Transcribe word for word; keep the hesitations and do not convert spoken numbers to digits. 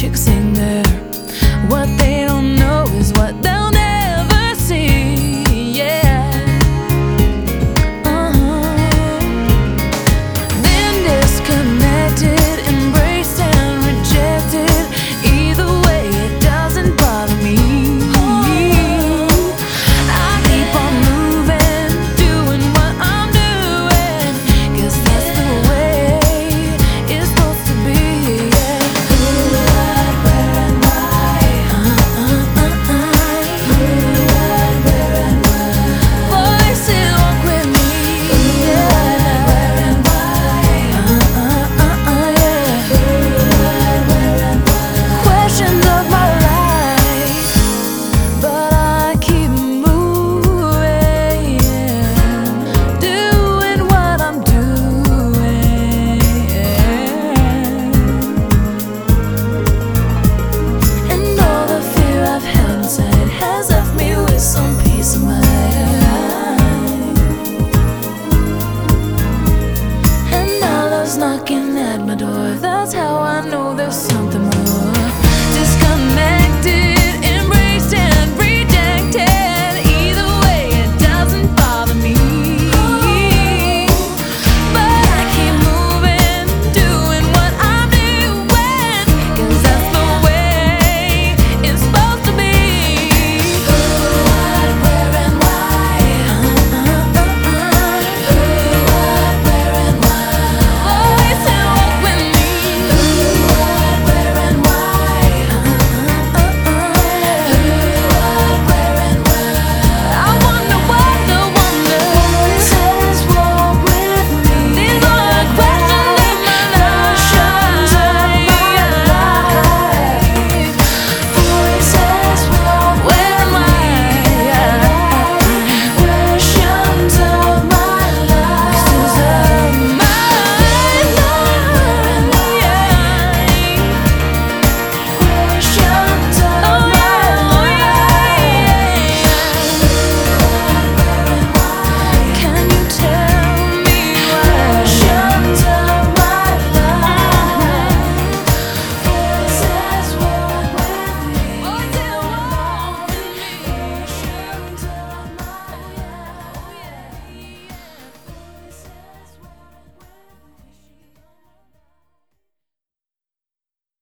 chicks ain't there. What they don't know is what they'll never see. Yeah. Uh-huh. Been disconnected, embraced and rejected. Either way, it doesn't bother me. I keep on moving, doing what I'm doing, 'cause that's the way it's supposed to be. Yeah. Who, what, where and why? Who, what, where and why? Voices walk with me. Yeah. Where and why? Yeah. Who, what, where and why? Questions of my life, but I keep moving, doing what I'm doing. And all the fear I've held inside has left me with some peace of mind. And now love's knocking at my door. That's how I know there's some